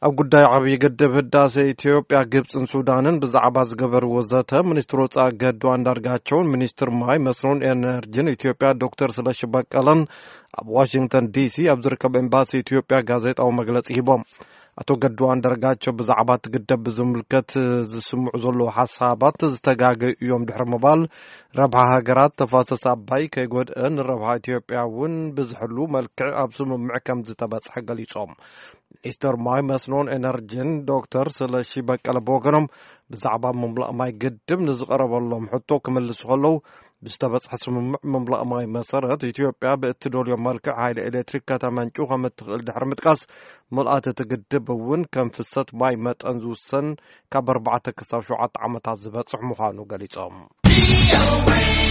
ጉዳይ ዓብይ ገደብ ህዳሴ ኢትዮጵያ ግብጽን ሱዳንን ብዛዕባ ዝገበሩ ወዘተ ሚኒስትር ወጻኢ ገዱ አንዳርጋቸውን ሚኒስትር ማይ መስኖን ኤነርጂን ኢትዮጵያ ዶክተር ስለሺ በቀለን ኣብ ዋሽንግተን ዲሲ ኣብ ዝርከብ ኤምባሲ ኢትዮጵያ ጋዜጣዊ መግለጺ ሂቦም አቶ ገዱ አንዳርጋቸው ብዛዕባ ትግደብ ዝምልከት ዝስምዑ ዘሎ ሐሳባት ዝተጋገዩም ድሕረ ምባል ረብሓ ሃገራት ተፋሰስ አባይ ከይጎድእን ረብሓ ኢትዮጵያውን ብዝሕሉ መልክዕ ኣብ ስምምዕ ከም ዝተበጽሐ ገሊጾም ሚኒስትር ማይ መስኖን ኤነርጂን ዶክተር ስለሺ በቀለ በወገኖም ብዛዕባ ምምላእ ማይ ግድብ ንዝቀረበሎም ሕቶ ክምልሱ ከለው ብዝተበጽሐ ስምምዕ ምምላእ ማይ መሰረት ኢትዮጵያ ብእትደልዮ መልክዕ ሓይሊ ኤሌክትሪክ ከተመንጩ ከም እትኽእል ድሕሪ ምጥቃስ ምልአት እትግድብ እውን ከም ፍሰት ማይ መጠን ዝውሰን ካብ 4 ክሳብ 7 ዓመታት ዝበጽሕ ምዃኑ ገሊጾም